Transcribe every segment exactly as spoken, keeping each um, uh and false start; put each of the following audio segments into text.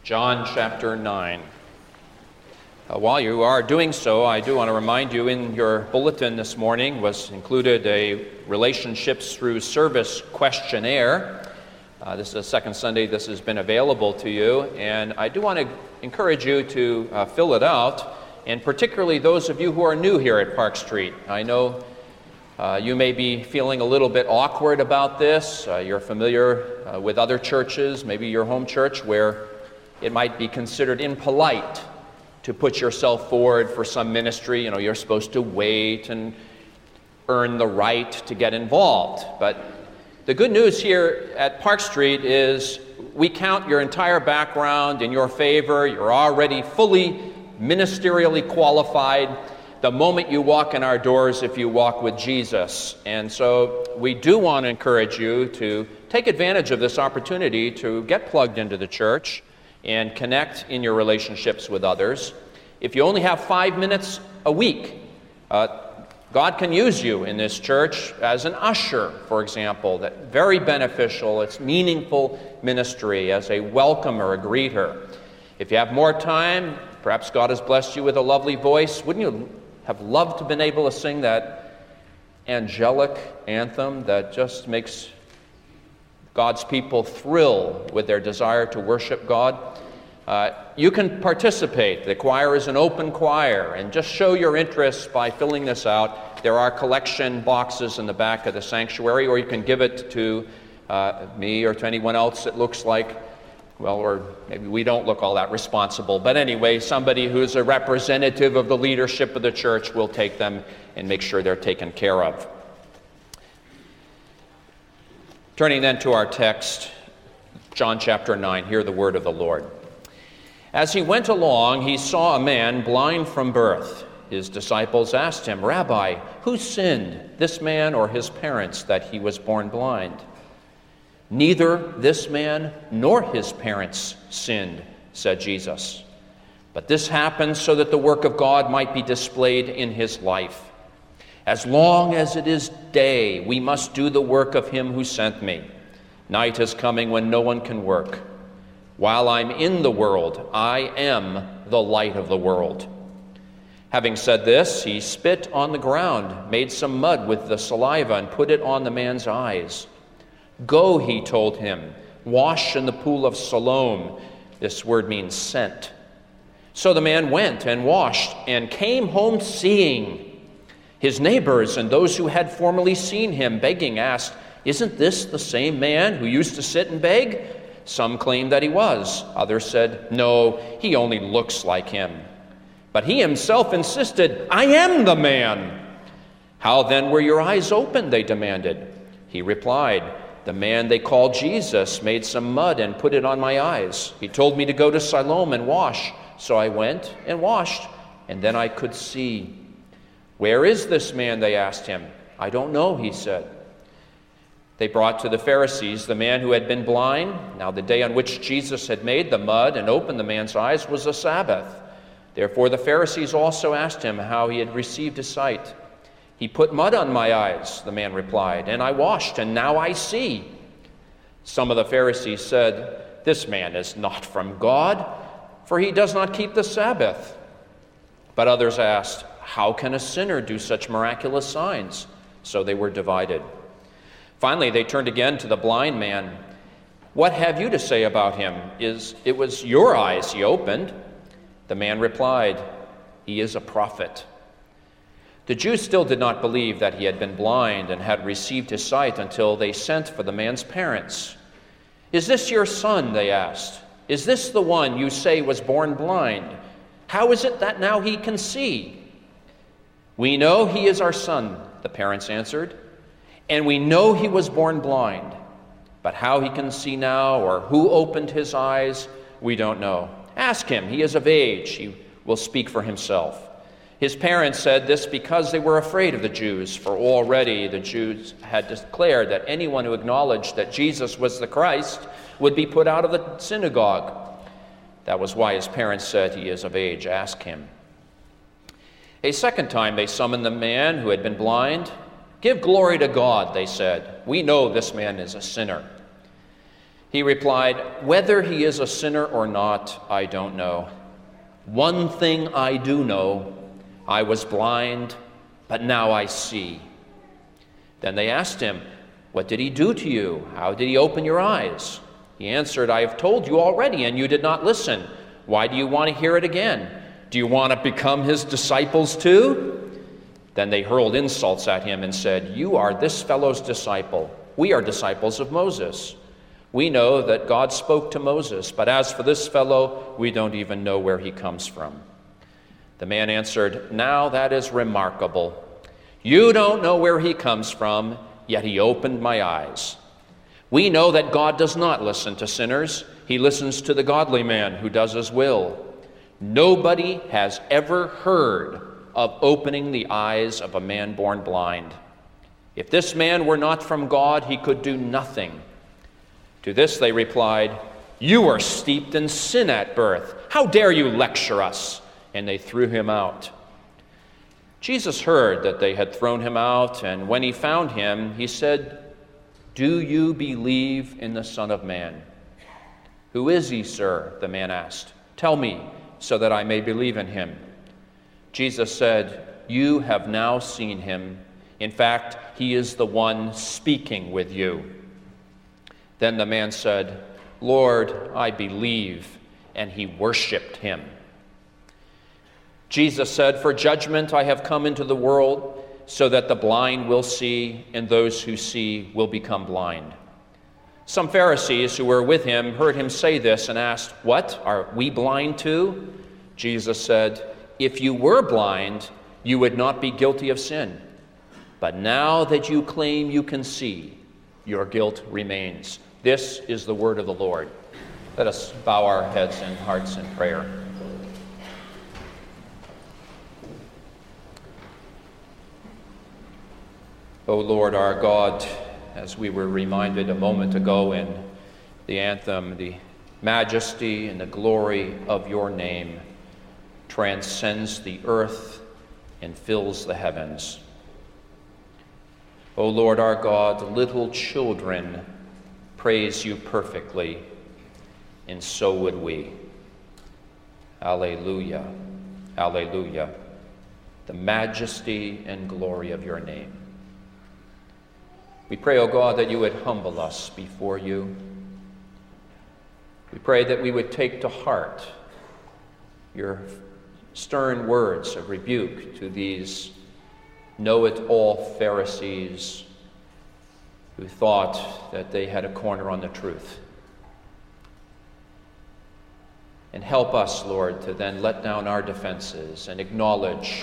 John chapter nine. Uh, while you are doing so, I do want to remind you in your bulletin this morning was included a Relationships Through Service questionnaire. Uh, this is the second Sunday this has been available to you, and I do want to encourage you to uh, fill it out, and particularly those of you who are new here at Park Street. I know uh, you may be feeling a little bit awkward about this. Uh, you're familiar uh, with other churches, maybe your home church, where it might be considered impolite to put yourself forward for some ministry. You know, you're supposed to wait and earn the right to get involved. But the good news here at Park Street is we count your entire background in your favor. You're already fully ministerially qualified the moment you walk in our doors if you walk with Jesus. And so we do want to encourage you to take advantage of this opportunity to get plugged into the church and connect in your relationships with others. If you only have five minutes a week, uh, God can use you in this church as an usher, for example. That very beneficial. It's meaningful ministry as a welcomer, a greeter. If you have more time, perhaps God has blessed you with a lovely voice. Wouldn't you have loved to have been able to sing that angelic anthem that just makes God's people thrill with their desire to worship God? Uh, you can participate. The choir is an open choir, and just show your interest by filling this out. There are collection boxes in the back of the sanctuary, or you can give it to uh, me or to anyone else that looks like, well, or maybe we don't look all that responsible. But anyway, somebody who's a representative of the leadership of the church will take them and make sure they're taken care of. Turning then to our text, John chapter nine, hear the word of the Lord. As he went along, he saw a man blind from birth. His disciples asked him, "Rabbi, who sinned, this man or his parents, that he was born blind?" "Neither this man nor his parents sinned," said Jesus. "But this happened so that the work of God might be displayed in his life. As long as it is day, we must do the work of him who sent me. Night is coming when no one can work. While I'm in the world, I am the light of the world." Having said this, he spit on the ground, made some mud with the saliva, and put it on the man's eyes. "Go," he told him, "wash in the pool of Siloam." This word means sent. So the man went and washed and came home seeing. His neighbors and those who had formerly seen him begging asked, "Isn't this the same man who used to sit and beg?" Some claimed that he was. Others said, "No, he only looks like him." But he himself insisted, "I am the man." "How then were your eyes opened?" they demanded. He replied, "The man they called Jesus made some mud and put it on my eyes. He told me to go to Siloam and wash. So I went and washed, and then I could see." "Where is this man?" they asked him. "I don't know," he said. They brought to the Pharisees the man who had been blind. Now the day on which Jesus had made the mud and opened the man's eyes was a Sabbath. Therefore the Pharisees also asked him how he had received his sight. "He put mud on my eyes," the man replied, "and I washed, and now I see." Some of the Pharisees said, "This man is not from God, for he does not keep the Sabbath." But others asked, "How can a sinner do such miraculous signs?" So they were divided. Finally, they turned again to the blind man. "What have you to say about him? Is it was your eyes he opened?" The man replied, "He is a prophet." The Jews still did not believe that he had been blind and had received his sight until they sent for the man's parents. "Is this your son?" they asked. "Is this the one you say was born blind? How is it that now he can see?" "We know he is our son," the parents answered, "and we know he was born blind. But how he can see now or who opened his eyes, we don't know. Ask him, he is of age, he will speak for himself." His parents said this because they were afraid of the Jews, for already the Jews had declared that anyone who acknowledged that Jesus was the Christ would be put out of the synagogue. That was why his parents said, "He is of age, ask him." A second time they summoned the man who had been blind. "Give glory to God," they said. "We know this man is a sinner." He replied, "Whether he is a sinner or not, I don't know. One thing I do know, I was blind, but now I see." Then they asked him, "What did he do to you? How did he open your eyes?" He answered, "I have told you already, and you did not listen. Why do you want to hear it again? Do you want to become his disciples too?" Then they hurled insults at him and said, "You are this fellow's disciple. We are disciples of Moses. We know that God spoke to Moses, but as for this fellow, we don't even know where he comes from." The man answered, "Now that is remarkable. You don't know where he comes from, yet he opened my eyes. We know that God does not listen to sinners. He listens to the godly man who does his will. Nobody has ever heard of opening the eyes of a man born blind. If this man were not from God, he could do nothing." To this they replied, "You are steeped in sin at birth. How dare you lecture us?" And they threw him out. Jesus heard that they had thrown him out, and when he found him, he said, "Do you believe in the Son of Man?" "Who is he, sir?" the man asked. "Tell me, so that I may believe in him." Jesus said, "You have now seen him. In fact, he is the one speaking with you." Then the man said, "Lord, I believe," and he worshiped him. Jesus said, "For judgment I have come into the world, so that the blind will see, and those who see will become blind." Some Pharisees who were with him heard him say this and asked, "What, are we blind too?" Jesus said, "If you were blind, you would not be guilty of sin. But now that you claim you can see, your guilt remains." This is the word of the Lord. Let us bow our heads and hearts in prayer. O Lord our God, as we were reminded a moment ago in the anthem, the majesty and the glory of your name transcends the earth and fills the heavens. O Lord our God, little children praise you perfectly, and so would we. Alleluia, alleluia, the majesty and glory of your name. We pray, O God, that you would humble us before you. We pray that we would take to heart your stern words of rebuke to these know-it-all Pharisees who thought that they had a corner on the truth. And help us, Lord, to then let down our defenses and acknowledge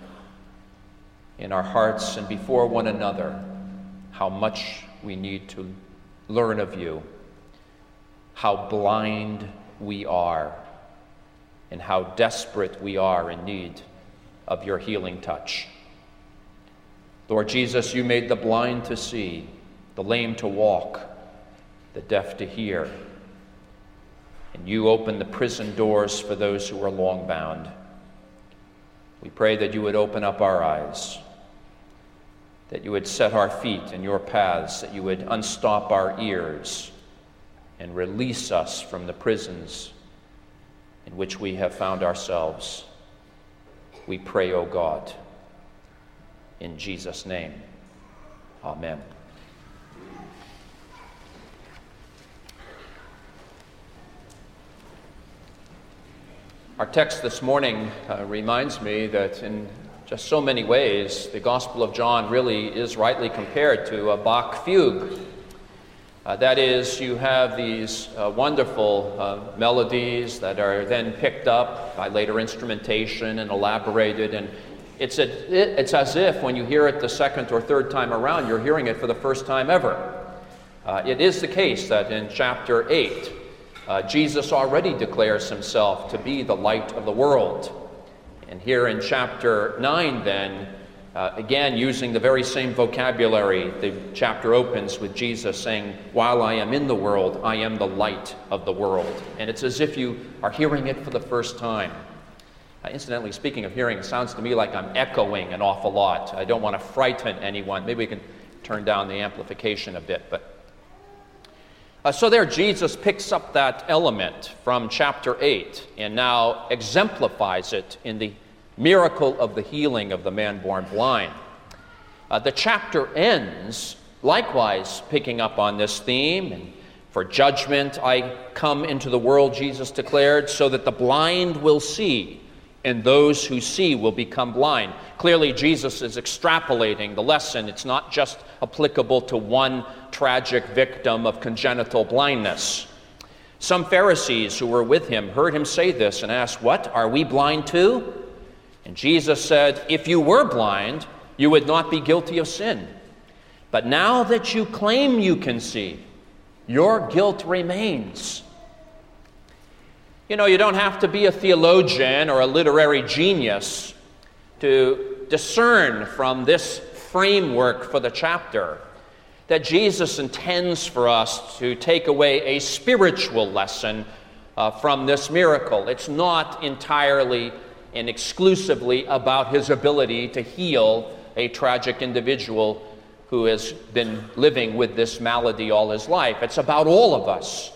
in our hearts and before one another how much we need to learn of you, how blind we are, and how desperate we are in need of your healing touch. Lord Jesus, you made the blind to see, the lame to walk, the deaf to hear, and you opened the prison doors for those who were long bound. We pray that you would open up our eyes, that you would set our feet in your paths, that you would unstop our ears and release us from the prisons in which we have found ourselves. We pray, O God, in Jesus' name. Amen. Our text this morning uh, reminds me that in just so many ways, the Gospel of John really is rightly compared to a Bach fugue. Uh, that is, you have these uh, wonderful uh, melodies that are then picked up by later instrumentation and elaborated, and it's, a, it's as if when you hear it the second or third time around, you're hearing it for the first time ever. Uh, it is the case that in chapter eight, uh, Jesus already declares himself to be the light of the world. And here in chapter nine, then, uh, again, using the very same vocabulary, the chapter opens with Jesus saying, "While I am in the world, I am the light of the world." And it's as if you are hearing it for the first time. Uh, incidentally, speaking of hearing, it sounds to me like I'm echoing an awful lot. I don't want to frighten anyone. Maybe we can turn down the amplification a bit. But Uh, so there Jesus picks up that element from chapter eight and now exemplifies it in the miracle of the healing of the man born blind. Uh, the chapter ends likewise picking up on this theme. And for judgment I come into the world, Jesus declared, so that the blind will see, and those who see will become blind. Clearly, Jesus is extrapolating the lesson. It's not just applicable to one tragic victim of congenital blindness. Some Pharisees who were with him heard him say this and asked, "What? Are we blind too?" And Jesus said, "If you were blind, you would not be guilty of sin. But now that you claim you can see, your guilt remains." You know, you don't have to be a theologian or a literary genius to discern from this framework for the chapter that Jesus intends for us to take away a spiritual lesson uh, from this miracle. It's not entirely and exclusively about his ability to heal a tragic individual who has been living with this malady all his life. It's about all of us.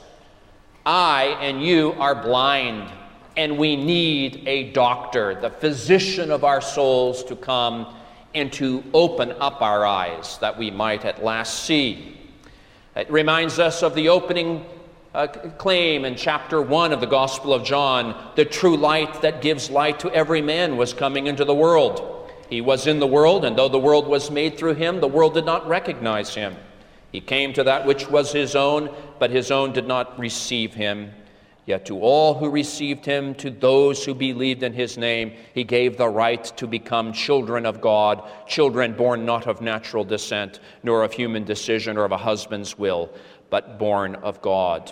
I and you are blind, and we need a doctor, the physician of our souls, to come and to open up our eyes that we might at last see. It reminds us of the opening uh, claim in chapter one of the Gospel of John. The true light that gives light to every man was coming into the world. He was in the world, and though the world was made through him, the world did not recognize him. He came to that which was his own, but his own did not receive him. Yet to all who received him, to those who believed in his name, he gave the right to become children of God, children born not of natural descent, nor of human decision or of a husband's will, but born of God.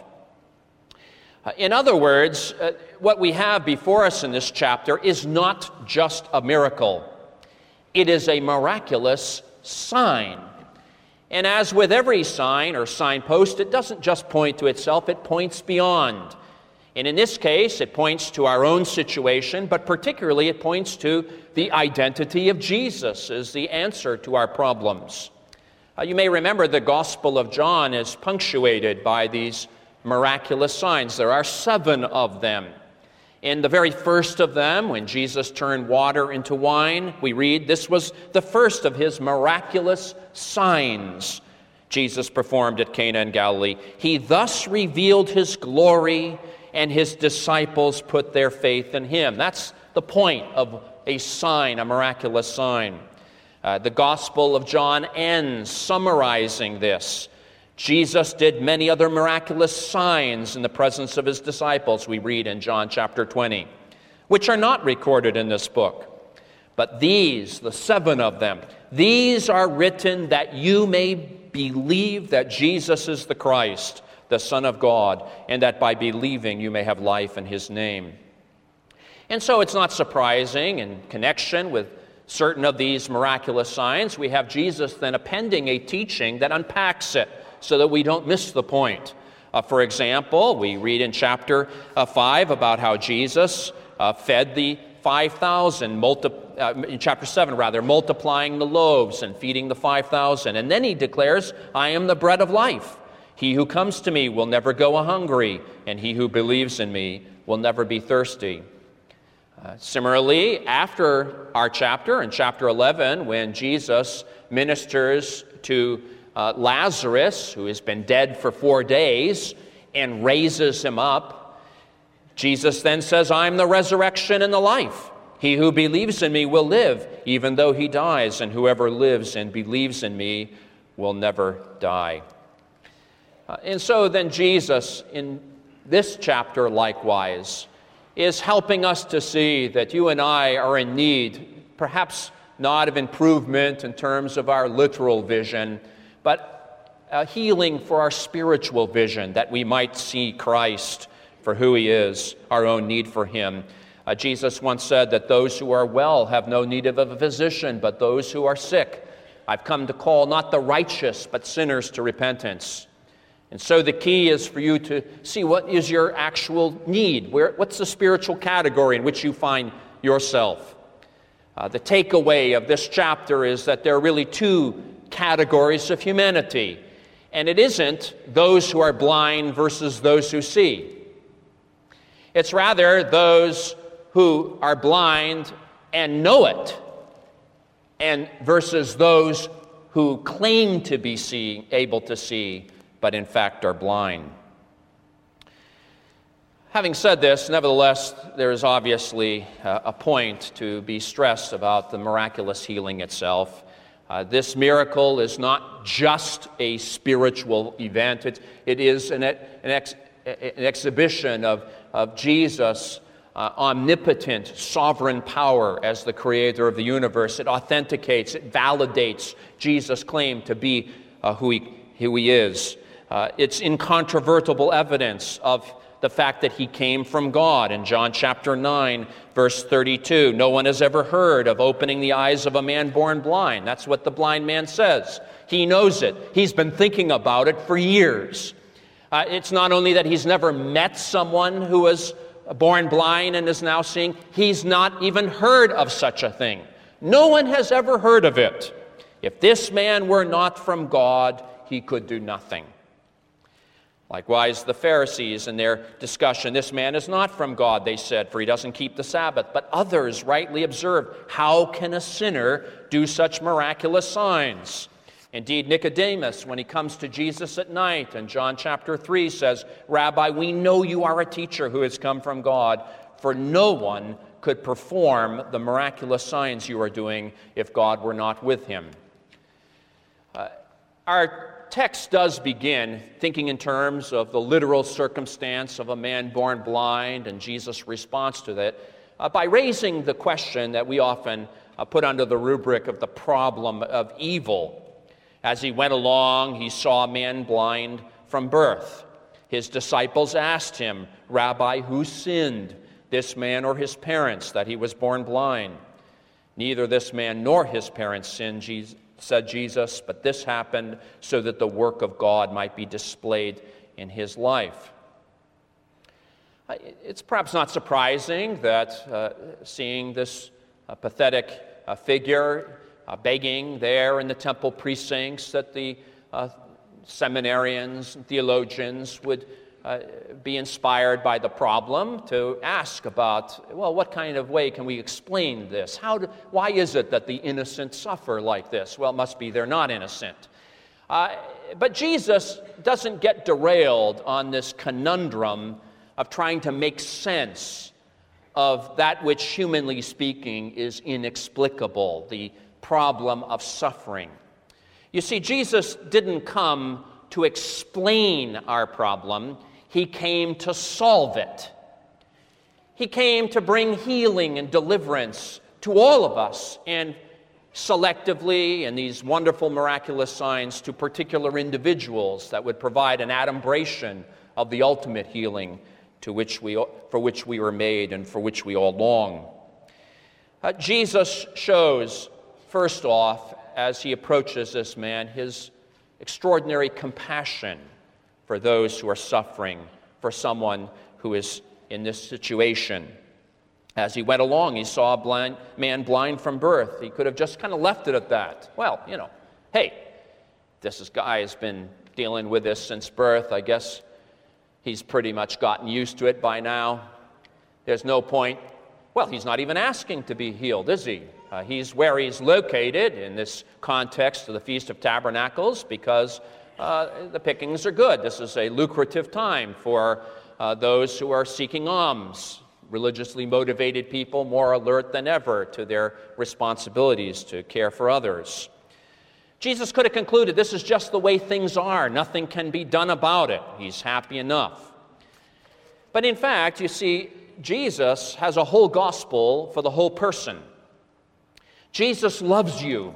Uh, in other words, uh, what we have before us in this chapter is not just a miracle. It is a miraculous sign. And as with every sign or signpost, it doesn't just point to itself, it points beyond. And in this case, it points to our own situation, but particularly it points to the identity of Jesus as the answer to our problems. Uh, you may remember the Gospel of John is punctuated by these miraculous signs. There are seven of them. In the very first of them, when Jesus turned water into wine, we read, this was the first of his miraculous signs Jesus performed at Cana in Galilee. He thus revealed his glory, and his disciples put their faith in him. That's the point of a sign, a miraculous sign. Uh, the Gospel of John ends summarizing this. Jesus did many other miraculous signs in the presence of his disciples, we read in John chapter twenty, which are not recorded in this book. But these, the seven of them, these are written that you may believe that Jesus is the Christ, the Son of God, and that by believing you may have life in his name. And so it's not surprising, in connection with certain of these miraculous signs, we have Jesus then appending a teaching that unpacks it, so that we don't miss the point. Uh, for example, we read in chapter uh, five about how Jesus uh, fed the five thousand, multi- uh, in chapter seven rather, multiplying the loaves and feeding the five thousand. And then he declares, I am the bread of life. He who comes to me will never go hungry, and he who believes in me will never be thirsty. Uh, similarly, after our chapter, in chapter eleven, when Jesus ministers to Uh, Lazarus, who has been dead for four days, and raises him up, Jesus then says, I am the resurrection and the life. He who believes in me will live, even though he dies, and whoever lives and believes in me will never die. Uh, and so then Jesus, in this chapter likewise, is helping us to see that you and I are in need, perhaps not of improvement in terms of our literal vision, but a healing for our spiritual vision, that we might see Christ for who he is, our own need for him. Uh, Jesus once said that those who are well have no need of a physician, but those who are sick. I've come to call not the righteous, but sinners to repentance. And so the key is for you to see what is your actual need. Where, what's the spiritual category in which you find yourself? Uh, the takeaway of this chapter is that there are really two categories of humanity. And it isn't those who are blind versus those who see. It's rather those who are blind and know it, and versus those who claim to be see, able to see, but in fact are blind. Having said this, nevertheless, there is obviously uh, a point to be stressed about the miraculous healing itself. Uh, this miracle is not just a spiritual event. It, it is an, an, ex, an exhibition of, of Jesus' uh, omnipotent, sovereign power as the creator of the universe. It authenticates, it validates Jesus' claim to be uh, who, he, who he is. Uh, it's incontrovertible evidence of the fact that he came from God. In John chapter nine, verse thirty-two, no one has ever heard of opening the eyes of a man born blind. That's what the blind man says. He knows it. He's been thinking about it for years. Uh, it's not only that he's never met someone who was born blind and is now seeing, he's not even heard of such a thing. No one has ever heard of it. If this man were not from God, he could do nothing. Likewise, the Pharisees in their discussion, this man is not from God, they said, for he doesn't keep the Sabbath. But others rightly observed, how can a sinner do such miraculous signs? Indeed, Nicodemus, when he comes to Jesus at night, in John chapter three, says, Rabbi, we know you are a teacher who has come from God, for no one could perform the miraculous signs you are doing if God were not with him. Uh, our text does begin thinking in terms of the literal circumstance of a man born blind and Jesus' response to that uh, by raising the question that we often uh, put under the rubric of the problem of evil. As he went along, he saw a man blind from birth. His disciples asked him, Rabbi, who sinned, this man or his parents, that he was born blind? Neither this man nor his parents sinned, Jesus said Jesus, but this happened so that the work of God might be displayed in his life. It's perhaps not surprising that uh, seeing this uh, pathetic uh, figure uh, begging there in the temple precincts, that the uh, seminarians and theologians would uh, be inspired by the problem to ask about, well, what kind of way can we explain this? How do, why is it that the innocent suffer like this? Well, it must be they're not innocent. Uh, but Jesus doesn't get derailed on this conundrum of trying to make sense of that which, humanly speaking, is inexplicable, the problem of suffering. You see, Jesus didn't come to explain our problem. He came to solve it. He came to bring healing and deliverance to all of us, and selectively, in these wonderful miraculous signs, to particular individuals that would provide an adumbration of the ultimate healing to which we, for which we were made and for which we all long. Uh, Jesus shows, first off, as he approaches this man, his extraordinary compassion for those who are suffering, for someone who is in this situation. As he went along, he saw a blind man blind from birth. He could have just kind of left it at that. Well, you know, hey, this is, guy has been dealing with this since birth. I guess he's pretty much gotten used to it by now. There's no point. Well, he's not even asking to be healed, is he? Uh, he's where he's located in this context of the Feast of Tabernacles because uh, the pickings are good. This is a lucrative time for uh, those who are seeking alms, religiously motivated people more alert than ever to their responsibilities to care for others. Jesus could have concluded this is just the way things are. Nothing can be done about it. He's happy enough. But in fact, you see, Jesus has a whole gospel for the whole person. Jesus loves you,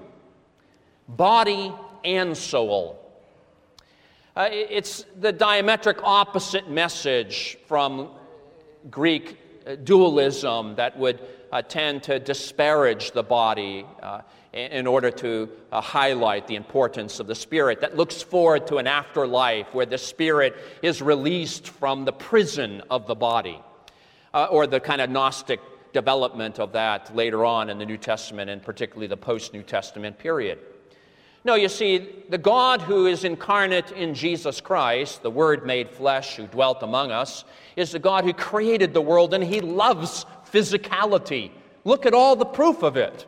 body and soul. Uh, it's the diametric opposite message from Greek uh, dualism that would uh, tend to disparage the body uh, in, in order to uh, highlight the importance of the spirit, that looks forward to an afterlife where the spirit is released from the prison of the body, uh, or the kind of Gnostic development of that later on in the New Testament, and particularly the post-New Testament period. No, you see, the God who is incarnate in Jesus Christ, the Word made flesh who dwelt among us, is the God who created the world, and he loves physicality. Look at all the proof of it.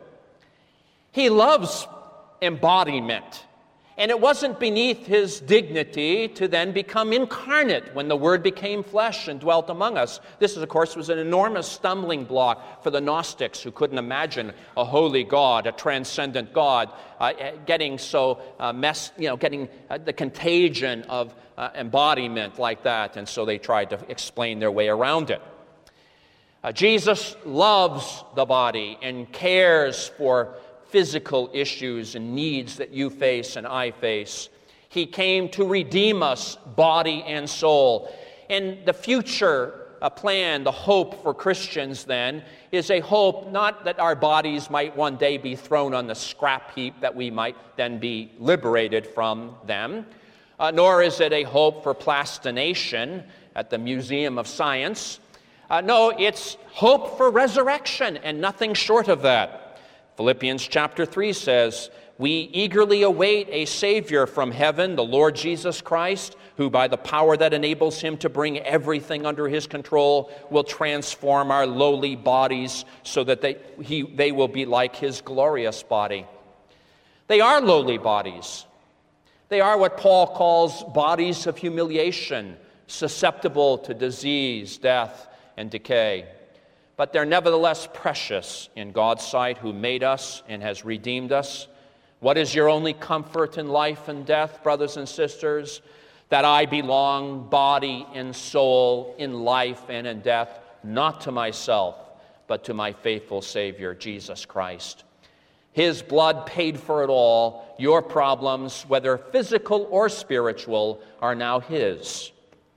He loves embodiment. And it wasn't beneath his dignity to then become incarnate when the Word became flesh and dwelt among us. This, of course, was an enormous stumbling block for the Gnostics who couldn't imagine a holy God, a transcendent God, uh, getting so uh, messed, you know, getting uh, the contagion of uh, embodiment like that. And so they tried to explain their way around it. Uh, Jesus loves the body and cares for physical issues and needs that you face and I face. He came to redeem us, body and soul. And the future uh, plan, the hope for Christians then, is a hope not that our bodies might one day be thrown on the scrap heap, that we might then be liberated from them, uh, nor is it a hope for plastination at the Museum of Science. Uh, no, it's hope for resurrection and nothing short of that. Philippians chapter three says, "We eagerly await a Savior from heaven, the Lord Jesus Christ, who by the power that enables him to bring everything under his control will transform our lowly bodies so that they, he, they will be like his glorious body." They are lowly bodies. They are what Paul calls bodies of humiliation, susceptible to disease, death, and decay. But they're nevertheless precious in God's sight, who made us and has redeemed us. What is your only comfort in life and death, brothers and sisters? That I belong, body and soul, in life and in death, not to myself, but to my faithful Savior, Jesus Christ. His blood paid for it all. Your problems, whether physical or spiritual, are now his.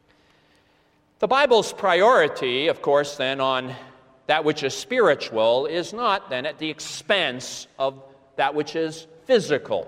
The Bible's priority, of course, then, on that which is spiritual is not then at the expense of that which is physical.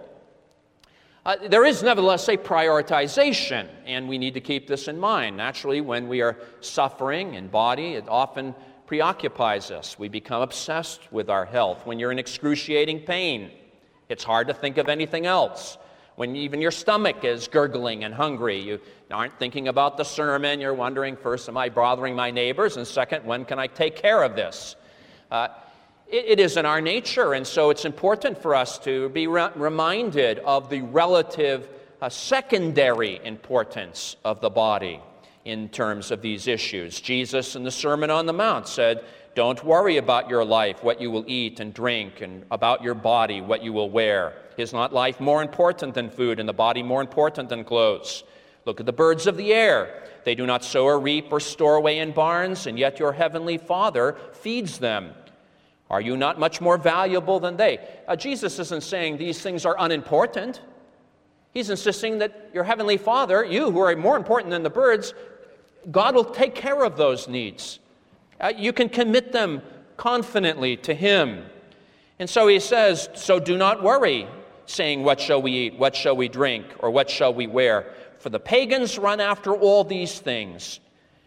Uh, there is nevertheless a prioritization, and we need to keep this in mind. Naturally, when we are suffering in body, it often preoccupies us. We become obsessed with our health. When you're in excruciating pain, it's hard to think of anything else. When even your stomach is gurgling and hungry, you aren't thinking about the sermon. You're wondering, first, am I bothering my neighbors? And second, when can I take care of this? Uh, it, it is in our nature, and so it's important for us to be re- reminded of the relative uh, secondary importance of the body in terms of these issues. Jesus in the Sermon on the Mount said, "Don't worry about your life, what you will eat and drink, and about your body, what you will wear. Is not life more important than food, and the body more important than clothes? Look at the birds of the air. They do not sow or reap or store away in barns, and yet your heavenly Father feeds them. Are you not much more valuable than they?" Uh, Jesus isn't saying these things are unimportant. He's insisting that your heavenly Father, you who are more important than the birds, God will take care of those needs. Uh, you can commit them confidently to him. And so he says, so do not worry, saying, what shall we eat, what shall we drink, or what shall we wear? For the pagans run after all these things,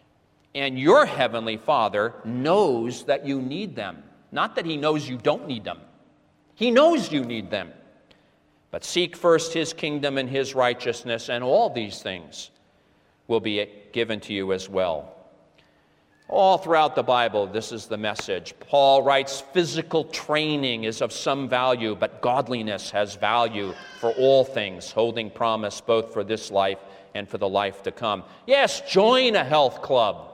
and your heavenly Father knows that you need them. Not that he knows you don't need them. He knows you need them. But seek first his kingdom and his righteousness, and all these things will be given to you as well. All throughout the Bible, this is the message. Paul writes, physical training is of some value, but godliness has value for all things, holding promise both for this life and for the life to come. Yes, join a health club,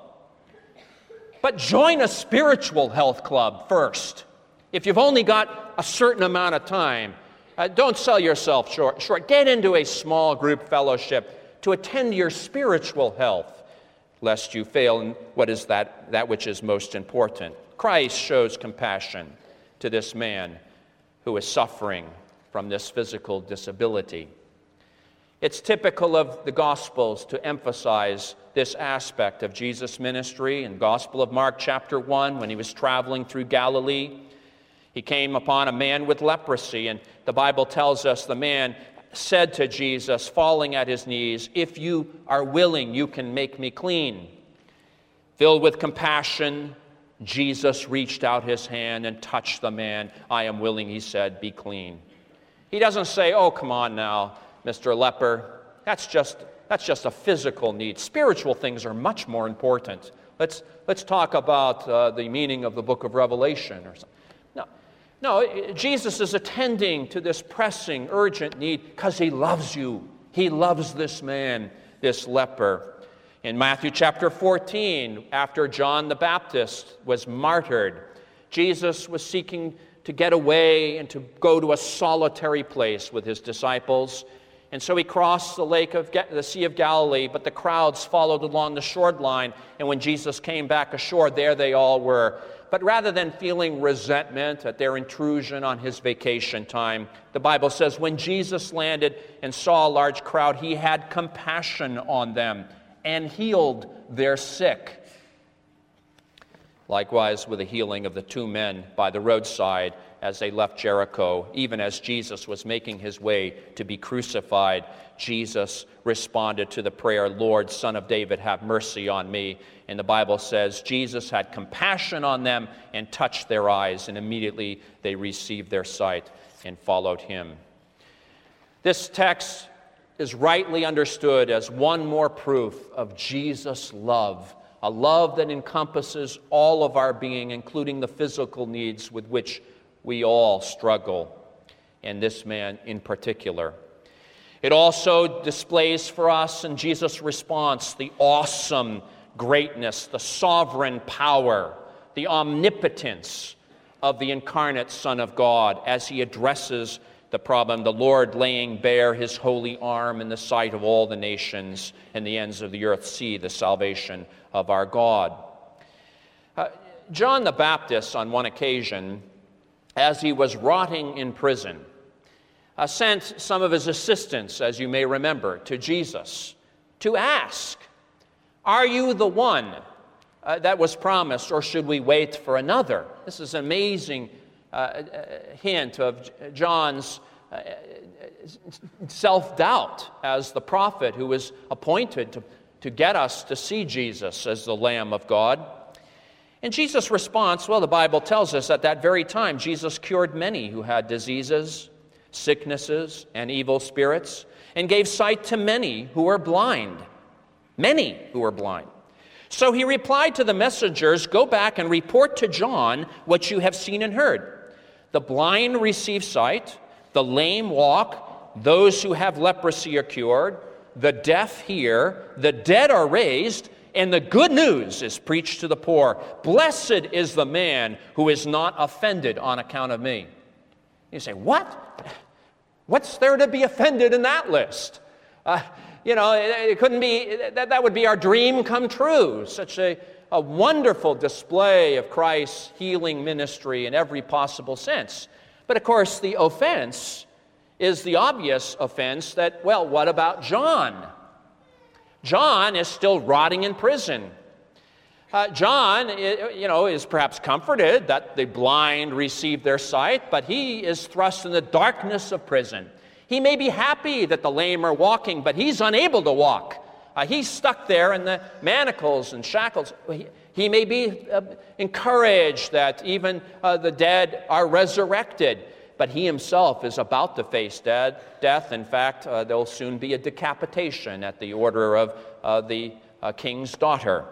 but join a spiritual health club first. If you've only got a certain amount of time, uh, don't sell yourself short. short. Get into a small group fellowship to attend your spiritual health, lest you fail in what is that, that which is most important. Christ shows compassion to this man who is suffering from this physical disability. It's typical of the Gospels to emphasize this aspect of Jesus' ministry. In Gospel of Mark chapter one, when he was traveling through Galilee, he came upon a man with leprosy, and the Bible tells us the man said to Jesus, falling at his knees, "If you are willing, you can make me clean." Filled with compassion, Jesus reached out his hand and touched the man. "I am willing," he said, "be clean." He doesn't say, oh, come on now, Mister Leper. That's just, that's just a physical need. Spiritual things are much more important. Let's, let's talk about uh, the meaning of the book of Revelation or something. No, no, Jesus is attending to this pressing, urgent need because he loves you. He loves this man, this leper. In Matthew chapter fourteen, after John the Baptist was martyred, Jesus was seeking to get away and to go to a solitary place with his disciples. And so he crossed the lake of the Sea of Galilee, but the crowds followed along the shoreline. And when Jesus came back ashore, there they all were. But rather than feeling resentment at their intrusion on his vacation time, the Bible says when Jesus landed and saw a large crowd, he had compassion on them and healed their sick. Likewise, with the healing of the two men by the roadside as they left Jericho, even as Jesus was making his way to be crucified, Jesus responded to the prayer, Lord, Son of David, have mercy on me. And the Bible says Jesus had compassion on them and touched their eyes, and immediately they received their sight and followed him. This text is rightly understood as one more proof of Jesus' love, a love that encompasses all of our being, including the physical needs with which we all struggle, and this man in particular. It also displays for us in Jesus' response the awesome greatness, the sovereign power, the omnipotence of the incarnate Son of God as he addresses the problem, the Lord laying bare his holy arm in the sight of all the nations, and the ends of the earth see the salvation of our God. Uh, John the Baptist, on one occasion, as he was rotting in prison, uh, sent some of his assistants, as you may remember, to Jesus to ask, are you the one uh, that was promised, or should we wait for another? This is an amazing uh, hint of John's uh, self-doubt as the prophet who was appointed to, to get us to see Jesus as the Lamb of God. And Jesus' response, well, the Bible tells us at that very time, Jesus cured many who had diseases, sicknesses, and evil spirits, and gave sight to many who were blind. Many who were blind. So he replied to the messengers, go back and report to John what you have seen and heard. The blind receive sight, the lame walk, those who have leprosy are cured, the deaf hear, the dead are raised, and the good news is preached to the poor. Blessed is the man who is not offended on account of me. You say, what? What's there to be offended in that list? Uh, you know, it, it couldn't be, that, that would be our dream come true. Such a, a wonderful display of Christ's healing ministry in every possible sense. But of course, the offense is the obvious offense that, well, what about John? John is still rotting in prison. Uh, John, you know, is perhaps comforted that the blind receive their sight, but he is thrust in the darkness of prison. He may be happy that the lame are walking, but he's unable to walk. Uh, he's stuck there in the manacles and shackles. He, he may be uh, encouraged that even uh, the dead are resurrected, but he himself is about to face dead, death. In fact, uh, there will soon be a decapitation at the order of uh, the uh, king's daughter.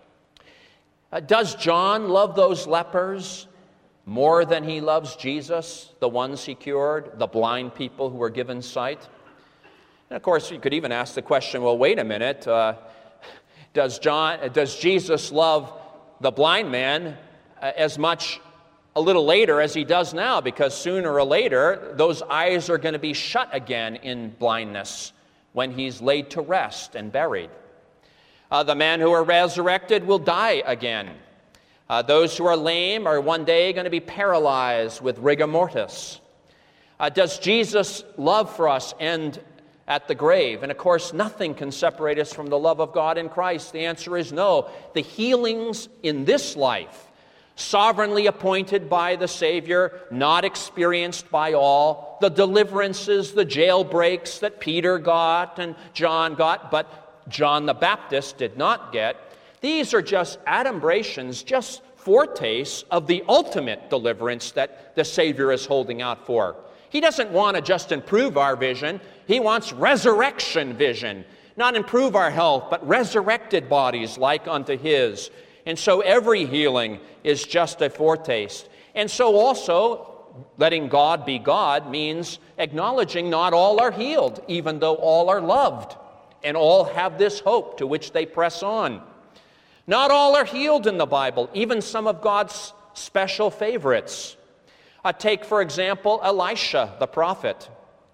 Uh, does John love those lepers more than he loves Jesus, the ones he cured, the blind people who were given sight? And of course, you could even ask the question, well, wait a minute, uh, does John, does Jesus love the blind man uh, as much a little later as he does now? Because sooner or later, those eyes are going to be shut again in blindness when he's laid to rest and buried. Uh, the men who are resurrected will die again. Uh, those who are lame are one day going to be paralyzed with rigor mortis. Uh, does Jesus' love for us end at the grave? And of course, nothing can separate us from the love of God in Christ. The answer is no. The healings in this life, sovereignly appointed by the Savior, not experienced by all, the deliverances, the jailbreaks that Peter got and John got, but John the Baptist did not get, these are just adumbrations, just foretastes of the ultimate deliverance that the Savior is holding out for. He doesn't want to just improve our vision. He wants resurrection vision. Not improve our health, but resurrected bodies like unto his. And so every healing is just a foretaste. And so also, letting God be God means acknowledging not all are healed, even though all are loved, and all have this hope to which they press on. Not all are healed in the Bible, even some of God's special favorites. Uh, take, for example, Elisha, the prophet.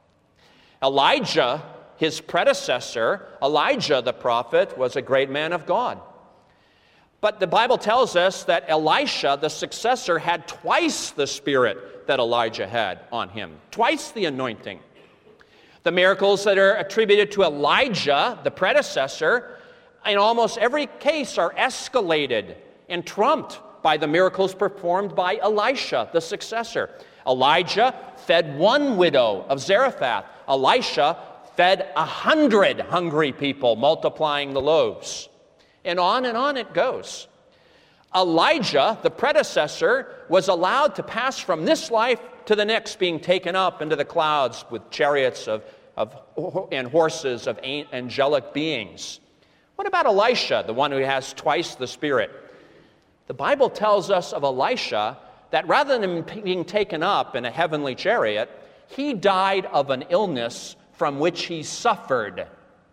Elijah, his predecessor, Elijah the prophet, was a great man of God. But the Bible tells us that Elisha, the successor, had twice the spirit that Elijah had on him, twice the anointing. The miracles that are attributed to Elijah, the predecessor, in almost every case are escalated and trumped by the miracles performed by Elisha, the successor. Elijah fed one widow of Zarephath. Elisha fed a hundred hungry people, multiplying the loaves. And on and on it goes. Elijah, the predecessor, was allowed to pass from this life to the next, being taken up into the clouds with chariots of, of and horses of angelic beings. What about Elisha, the one who has twice the Spirit? The Bible tells us of Elisha that rather than being taken up in a heavenly chariot, he died of an illness from which he suffered.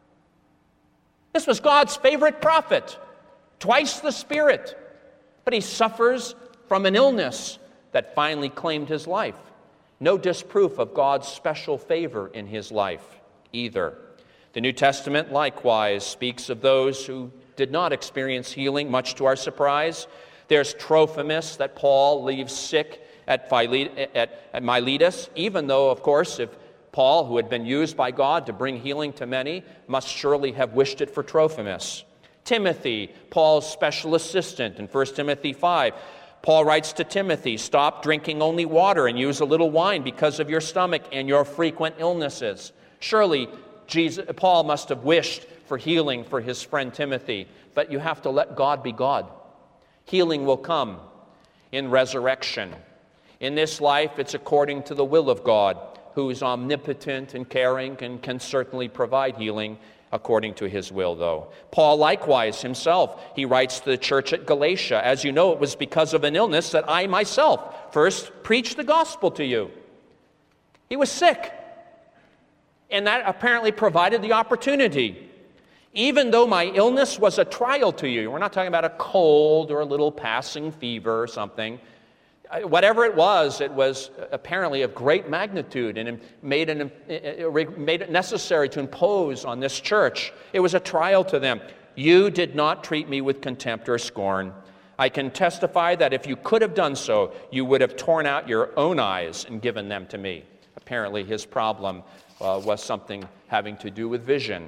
This was God's favorite prophet, twice the Spirit, but he suffers from an illness that finally claimed his life. No disproof of God's special favor in his life either. The New Testament likewise speaks of those who did not experience healing, much to our surprise. There's Trophimus that Paul leaves sick at Miletus, even though, of course, if Paul, who had been used by God to bring healing to many, must surely have wished it for Trophimus. Timothy, Paul's special assistant in First Timothy five. Paul writes to Timothy, stop drinking only water and use a little wine because of your stomach and your frequent illnesses. Surely Jesus, Paul must have wished for healing for his friend Timothy, but you have to let God be God. Healing will come in resurrection. In this life, it's according to the will of God, who is omnipotent and caring and can certainly provide healing according to his will, though. Paul likewise himself, he writes to the church at Galatia, as you know, it was because of an illness that I myself first preached the gospel to you. He was sick, and that apparently provided the opportunity. Even though my illness was a trial to you, we're not talking about a cold or a little passing fever or something. Whatever it was, it was apparently of great magnitude and made, an, it made it necessary to impose on this church. It was a trial to them. You did not treat me with contempt or scorn. I can testify that if you could have done so, you would have torn out your own eyes and given them to me. Apparently his problem uh, was something having to do with vision.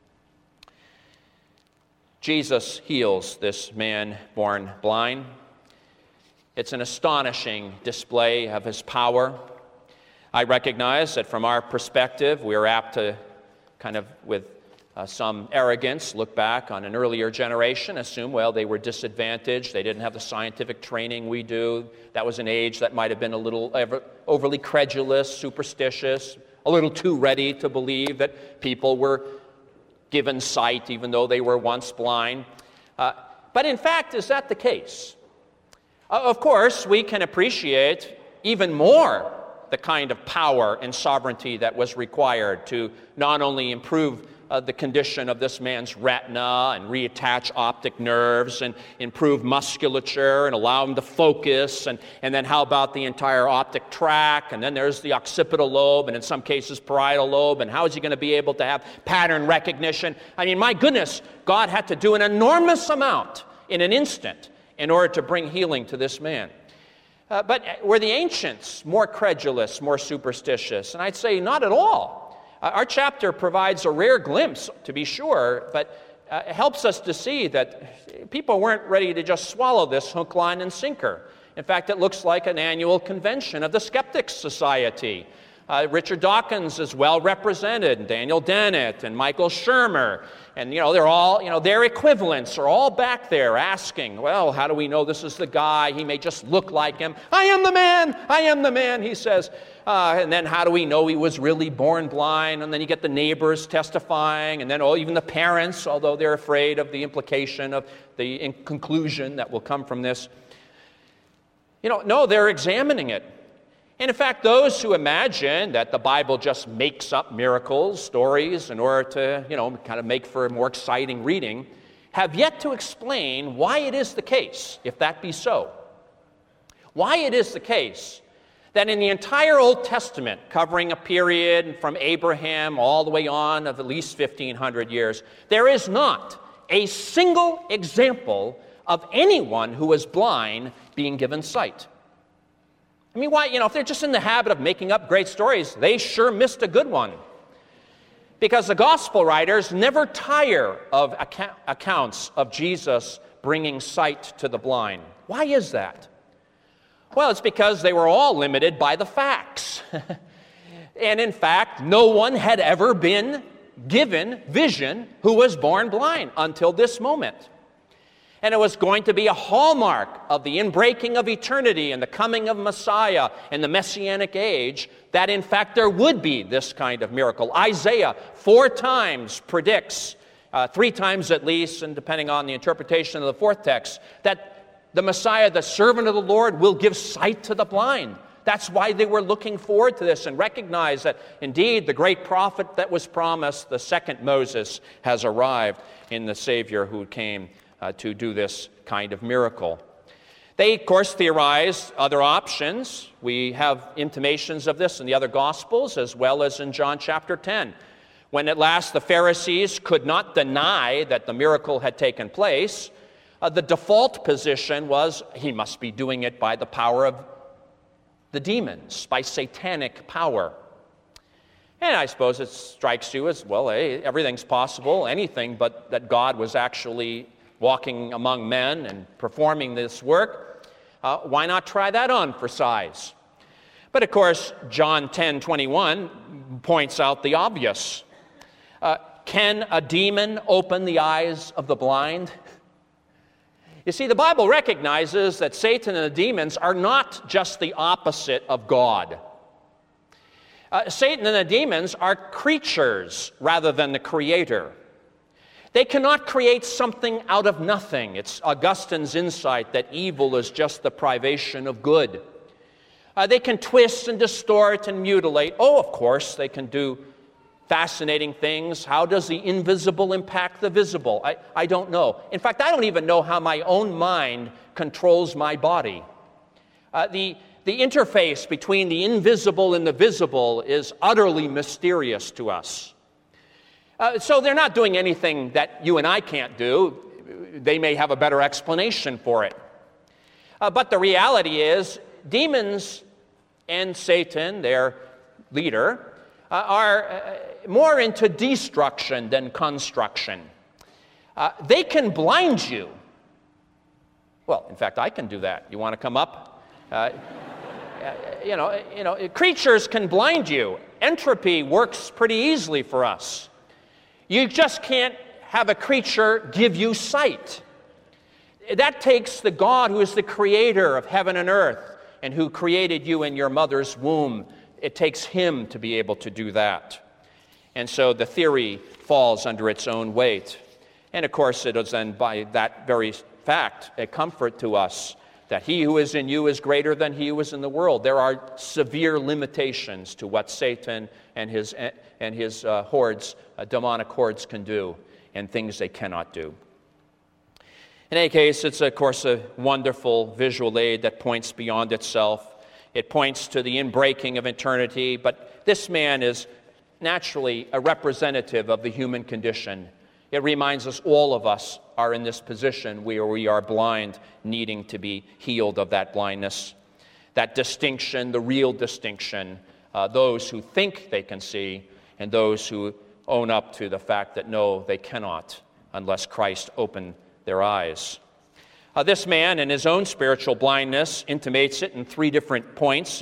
Jesus heals this man born blind. It's an astonishing display of his power. I recognize that from our perspective, we are apt to kind of, with uh, some arrogance, look back on an earlier generation, assume, well, they were disadvantaged, they didn't have the scientific training we do. That was an age that might have been a little overly credulous, superstitious, a little too ready to believe that people were given sight even though they were once blind. Uh, but in fact, is that the case? Of course, we can appreciate even more the kind of power and sovereignty that was required to not only improve uh, the condition of this man's retina and reattach optic nerves and improve musculature and allow him to focus, and, and then how about the entire optic tract, and then there's the occipital lobe, and in some cases parietal lobe, and how is he going to be able to have pattern recognition? I mean, my goodness, God had to do an enormous amount in an instant in order to bring healing to this man. Uh, but were the ancients more credulous, more superstitious? And I'd say not at all. Uh, our chapter provides a rare glimpse, to be sure, but uh, it helps us to see that people weren't ready to just swallow this hook, line, and sinker. In fact, it looks like an annual convention of the Skeptics Society. Uh, Richard Dawkins is well represented, and Daniel Dennett and Michael Shermer. And, you know, they're all, you know, their equivalents are all back there asking, well, how do we know this is the guy? He may just look like him. I am the man. I am the man, he says. Uh, and then how do we know he was really born blind? And then you get the neighbors testifying, and then oh, even the parents, although they're afraid of the implication of the in conclusion that will come from this. You know, no, they're examining it. And in fact, those who imagine that the Bible just makes up miracles, stories, in order to, you know, kind of make for a more exciting reading, have yet to explain why it is the case, if that be so. Why it is the case that in the entire Old Testament, covering a period from Abraham all the way on of at least fifteen hundred years, there is not a single example of anyone who was blind being given sight. I mean, why, you know, if they're just in the habit of making up great stories, they sure missed a good one. Because the gospel writers never tire of account accounts of Jesus bringing sight to the blind. Why is that? Well, it's because they were all limited by the facts. And in fact, no one had ever been given vision who was born blind until this moment. And it was going to be a hallmark of the inbreaking of eternity and the coming of Messiah and the Messianic age that in fact there would be this kind of miracle. Isaiah four times predicts, uh, three times at least, and depending on the interpretation of the fourth text, that the Messiah, the servant of the Lord, will give sight to the blind. That's why they were looking forward to this and recognized that indeed the great prophet that was promised, the second Moses, has arrived in the Savior who came Uh, to do this kind of miracle. They, of course, theorized other options. We have intimations of this in the other Gospels as well as in John chapter ten. When at last the Pharisees could not deny that the miracle had taken place, uh, the default position was he must be doing it by the power of the demons, by satanic power. And I suppose it strikes you as, well, hey, everything's possible, anything but that God was actually walking among men and performing this work. Uh, why not try that on for size? But of course, John ten twenty-one points out the obvious. Uh, can a demon open the eyes of the blind? You see, the Bible recognizes that Satan and the demons are not just the opposite of God. Uh, Satan and the demons are creatures rather than the creator. They cannot create something out of nothing. It's Augustine's insight that evil is just the privation of good. Uh, they can twist and distort and mutilate. Oh, of course, they can do fascinating things. How does the invisible impact the visible? I, I don't know. In fact, I don't even know how my own mind controls my body. Uh, the, the interface between the invisible and the visible is utterly mysterious to us. Uh, so they're not doing anything that you and I can't do. They may have a better explanation for it. Uh, but the reality is, demons and Satan, their leader, uh, are uh, more into destruction than construction. Uh, they can blind you. Well, in fact, I can do that. You want to come up? Uh, you know, you know, creatures can blind you. Entropy works pretty easily for us. You just can't have a creature give you sight. That takes the God who is the creator of heaven and earth and who created you in your mother's womb. It takes him to be able to do that. And so the theory falls under its own weight. And of course, it is then by that very fact a comfort to us that he who is in you is greater than he who is in the world. There are severe limitations to what Satan and his, and his uh, hordes, uh, demonic hordes, can do, and things they cannot do. In any case, it's, of course, a wonderful visual aid that points beyond itself. It points to the inbreaking of eternity, but this man is naturally a representative of the human condition. It reminds us all of us are in this position where we are blind, needing to be healed of that blindness. That distinction, the real distinction, uh, those who think they can see and those who own up to the fact that no, they cannot unless Christ opened their eyes. Uh, this man, in his own spiritual blindness, intimates it in three different points. And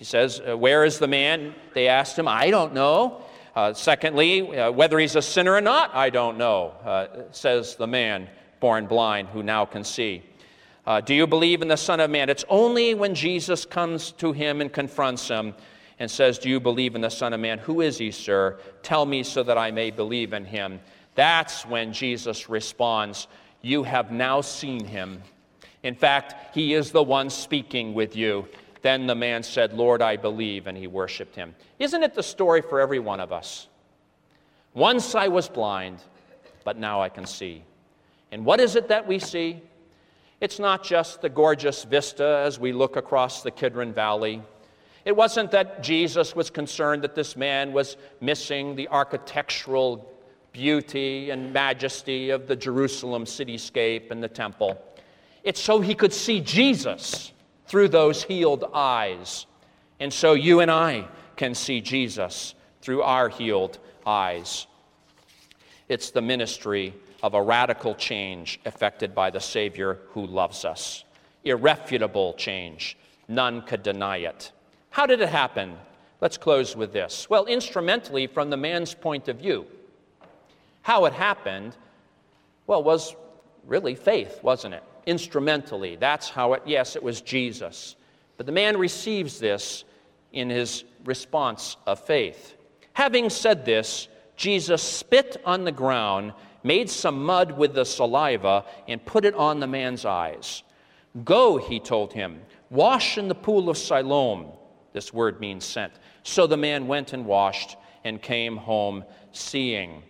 He says, uh, where is the man? They asked him, I don't know. Uh, secondly, uh, whether he's a sinner or not, I don't know, uh, says the man born blind who now can see. Uh, do you believe in the Son of Man? It's only when Jesus comes to him and confronts him and says, do you believe in the Son of Man? Who is he, sir? Tell me so that I may believe in him. That's when Jesus responds, you have now seen him. In fact, he is the one speaking with you. Then the man said, Lord, I believe, and he worshiped him. Isn't it the story for every one of us? Once I was blind, but now I can see. And what is it that we see? It's not just the gorgeous vista as we look across the Kidron Valley. It wasn't that Jesus was concerned that this man was missing the architectural beauty and majesty of the Jerusalem cityscape and the temple. It's so he could see Jesus through those healed eyes. And so you and I can see Jesus through our healed eyes. It's the ministry of a radical change effected by the Savior who loves us. Irrefutable change. None could deny it. How did it happen? Let's close with this. Well, instrumentally, from the man's point of view, how it happened, well, was really faith, wasn't it? Instrumentally. That's how it, yes, it was Jesus. But the man receives this in his response of faith. Having said this, Jesus spit on the ground, made some mud with the saliva, and put it on the man's eyes. Go, he told him, wash in the pool of Siloam. This word means sent. So the man went and washed and came home seeing.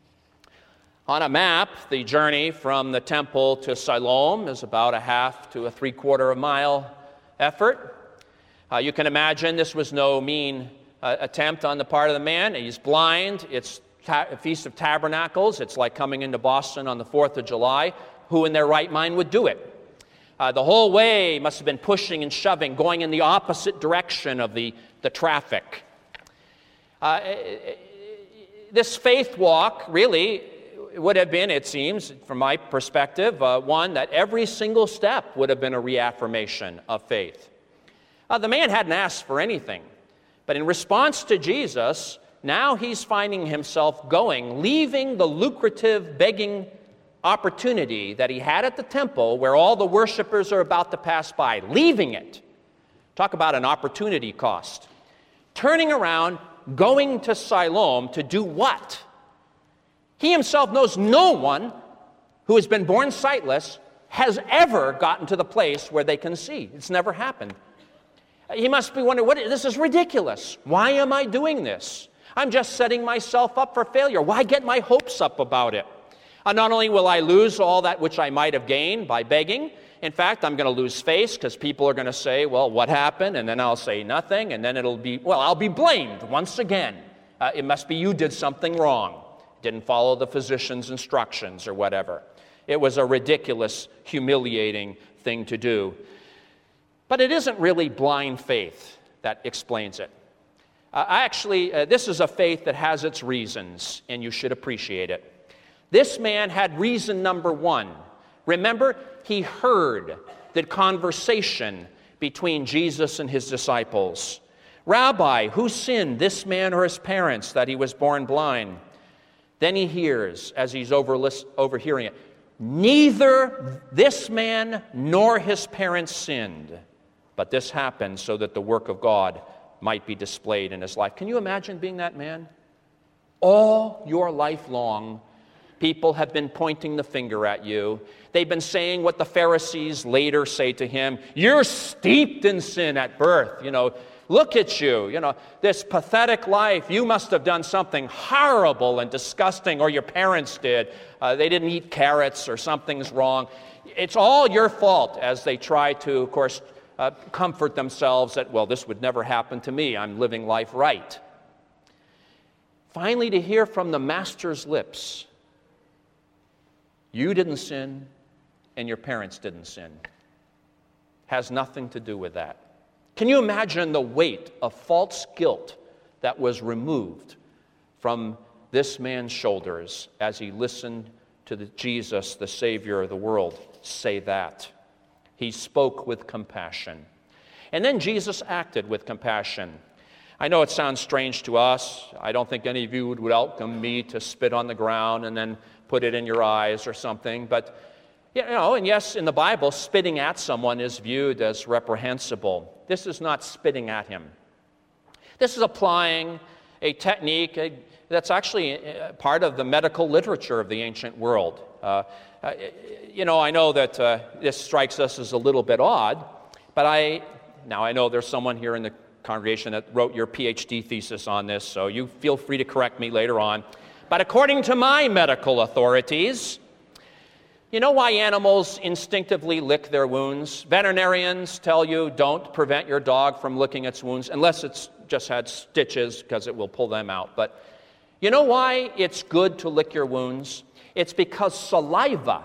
On a map, the journey from the temple to Siloam is about a half to a three-quarter of a mile effort. Uh, you can imagine this was no mean uh, attempt on the part of the man. He's blind. It's ta- Feast of Tabernacles. It's like coming into Boston on the fourth of July. Who in their right mind would do it? Uh, the whole way must have been pushing and shoving, going in the opposite direction of the, the traffic. Uh, this faith walk really would have been, it seems, from my perspective, uh, one that every single step would have been a reaffirmation of faith. Uh, the man hadn't asked for anything, but in response to Jesus, now he's finding himself going, leaving the lucrative begging opportunity that he had at the temple where all the worshipers are about to pass by, leaving it. Talk about an opportunity cost. Turning around, going to Siloam to do what? He himself knows no one who has been born sightless has ever gotten to the place where they can see. It's never happened. He must be wondering, what, this is ridiculous. Why am I doing this? I'm just setting myself up for failure. Why get my hopes up about it? Uh, not only will I lose all that which I might have gained by begging, in fact, I'm going to lose face because people are going to say, well, what happened? And then I'll say nothing, and then it'll be, well, I'll be blamed once again. Uh, it must be you did something wrong. Didn't follow the physician's instructions or whatever. It was a ridiculous, humiliating thing to do. But it isn't really blind faith that explains it. Uh, actually, uh, this is a faith that has its reasons, and you should appreciate it. This man had reason number one. Remember, he heard the conversation between Jesus and his disciples. Rabbi, who sinned, this man or his parents, that he was born blind? Then he hears, as he's overhearing it, neither this man nor his parents sinned, but this happened so that the work of God might be displayed in his life. Can you imagine being that man? All your life long, people have been pointing the finger at you. They've been saying what the Pharisees later say to him. You're steeped in sin at birth, you know. Look at you, you know, this pathetic life. You must have done something horrible and disgusting, or your parents did. Uh, they didn't eat carrots, or something's wrong. It's all your fault, as they try to, of course, uh, comfort themselves that, well, this would never happen to me. I'm living life right. Finally, to hear from the Master's lips, you didn't sin, and your parents didn't sin. Has nothing to do with that. Can you imagine the weight of false guilt that was removed from this man's shoulders as he listened to the Jesus, the Savior of the world, say that? He spoke with compassion. And then Jesus acted with compassion. I know it sounds strange to us. I don't think any of you would welcome me to spit on the ground and then put it in your eyes or something. But, you know, and yes, in the Bible, spitting at someone is viewed as reprehensible. This is not spitting at him. This is applying a technique that's actually part of the medical literature of the ancient world. Uh, uh, you know, I know that uh, this strikes us as a little bit odd, but I, now I know there's someone here in the congregation that wrote your PhD thesis on this, so you feel free to correct me later on. But according to my medical authorities, you know why animals instinctively lick their wounds? Veterinarians tell you don't prevent your dog from licking its wounds unless it's just had stitches, because it will pull them out. But you know why it's good to lick your wounds? It's because saliva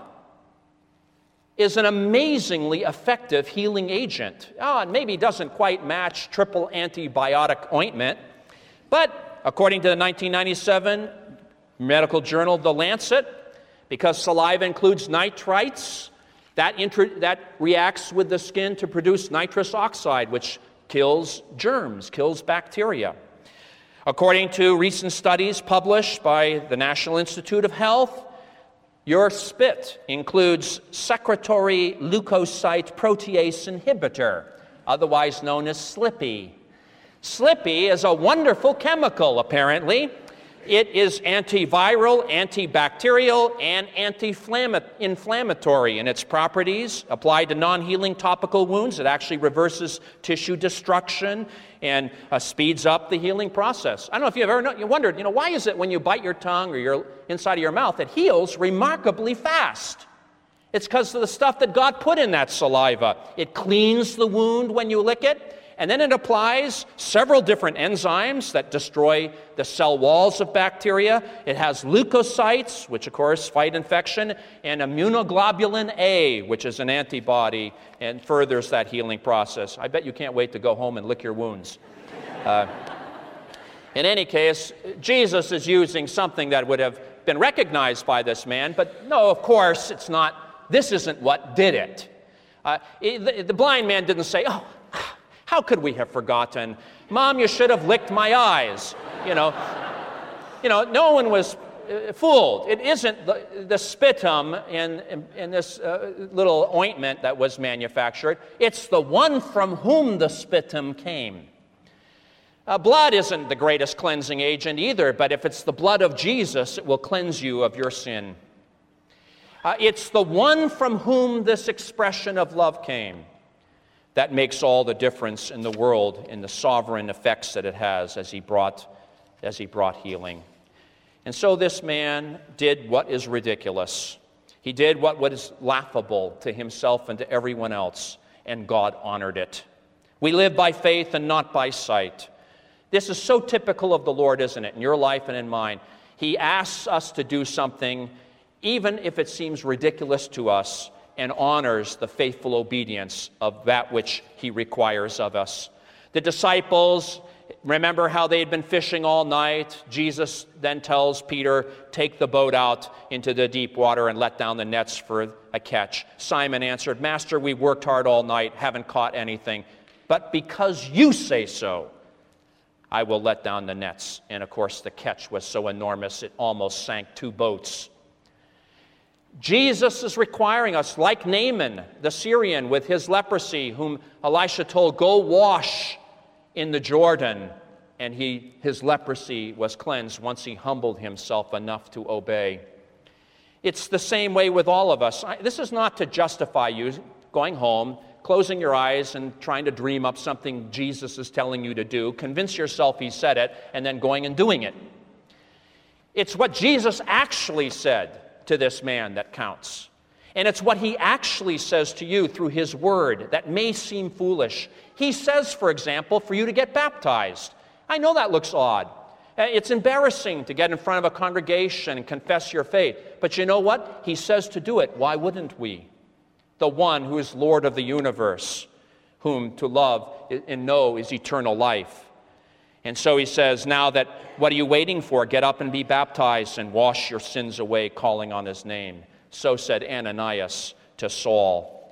is an amazingly effective healing agent. Oh, it maybe doesn't quite match triple antibiotic ointment, but according to the nineteen ninety-seven medical journal The Lancet, because saliva includes nitrites, that, intro- that reacts with the skin to produce nitrous oxide, which kills germs, kills bacteria. According to recent studies published by the National Institute of Health, your spit includes secretory leukocyte protease inhibitor, otherwise known as SLIPI. SLIPI is a wonderful chemical, apparently. It is antiviral, antibacterial, and anti-inflammatory in its properties. Applied to non-healing topical wounds, it actually reverses tissue destruction and uh, speeds up the healing process. I don't know if you've ever know, you wondered, you know, why is it when you bite your tongue or your inside of your mouth, it heals remarkably fast? It's because of the stuff that God put in that saliva. It cleans the wound when you lick it, and then it applies several different enzymes that destroy the cell walls of bacteria. It has leukocytes, which of course fight infection, and immunoglobulin A, which is an antibody and furthers that healing process. I bet you can't wait to go home and lick your wounds. Uh, in any case, Jesus is using something that would have been recognized by this man, but no, of course, it's not, this isn't what did it. Uh, the, the blind man didn't say, oh, how could we have forgotten? Mom, you should have licked my eyes. You know, you know, no one was uh, fooled. It isn't the, the sputum in, in, in this uh, little ointment that was manufactured. It's the one from whom the sputum came. Uh, blood isn't the greatest cleansing agent either, but if it's the blood of Jesus, it will cleanse you of your sin. Uh, it's the one from whom this expression of love came that makes all the difference in the world, in the sovereign effects that it has as he brought, as he brought healing. And so this man did what is ridiculous. He did what was laughable to himself and to everyone else, and God honored it. We live by faith and not by sight. This is so typical of the Lord, isn't it, in your life and in mine. He asks us to do something, even if it seems ridiculous to us, and honors the faithful obedience of that which he requires of us. The disciples, remember how they had been fishing all night? Jesus then tells Peter, take the boat out into the deep water and let down the nets for a catch. Simon answered, Master, we worked hard all night, haven't caught anything. But because you say so, I will let down the nets. And of course, the catch was so enormous, it almost sank two boats. Jesus is requiring us, like Naaman, the Syrian, with his leprosy, whom Elisha told, go wash in the Jordan. And he, his leprosy was cleansed once he humbled himself enough to obey. It's the same way with all of us. I, this is not to justify you going home, closing your eyes and trying to dream up something Jesus is telling you to do, convince yourself he said it, and then going and doing it. It's what Jesus actually said to this man that counts. And it's what he actually says to you through his word that may seem foolish. He says, for example, for you to get baptized. I know that looks odd. It's embarrassing to get in front of a congregation and confess your faith. But you know what? He says to do it. Why wouldn't we? The one who is Lord of the universe, whom to love and know is eternal life. And so he says, now that, what are you waiting for? Get up and be baptized and wash your sins away, calling on his name. So said Ananias to Saul.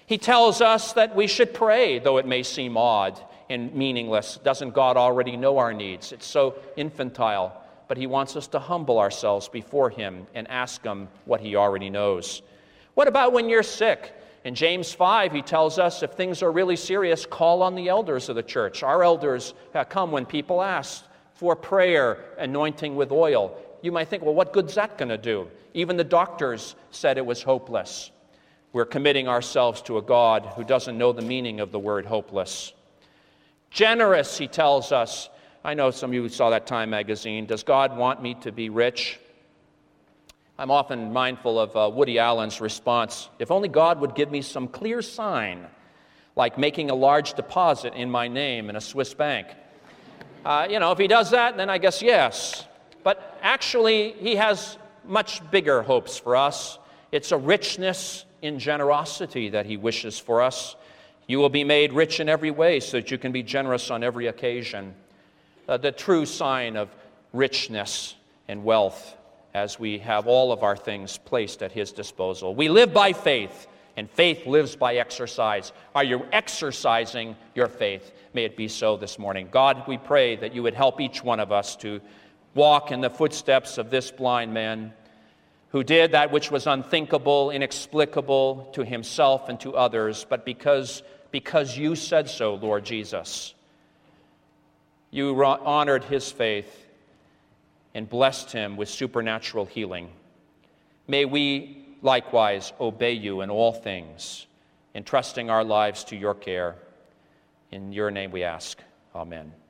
He tells us that we should pray, though it may seem odd and meaningless. Doesn't God already know our needs? It's so infantile, but he wants us to humble ourselves before him and ask him what he already knows. What about when you're sick? In James five, he tells us if things are really serious, call on the elders of the church. Our elders come when people ask for prayer, anointing with oil. You might think, well, what good's that going to do? Even the doctors said it was hopeless. We're committing ourselves to a God who doesn't know the meaning of the word hopeless. Generous, he tells us. I know some of you saw that Time magazine. Does God want me to be rich? I'm often mindful of uh, Woody Allen's response. If only God would give me some clear sign, like making a large deposit in my name in a Swiss bank. Uh, you know, if he does that, then I guess yes. But actually, he has much bigger hopes for us. It's a richness in generosity that he wishes for us. You will be made rich in every way so that you can be generous on every occasion. Uh, the true sign of richness and wealth as we have all of our things placed at his disposal. We live by faith, and faith lives by exercise. Are you exercising your faith? May it be so this morning. God, we pray that you would help each one of us to walk in the footsteps of this blind man who did that which was unthinkable, inexplicable to himself and to others, but because, because you said so, Lord Jesus, you honored his faith and blessed him with supernatural healing. May we likewise obey you in all things, entrusting our lives to your care. In your name we ask. Amen.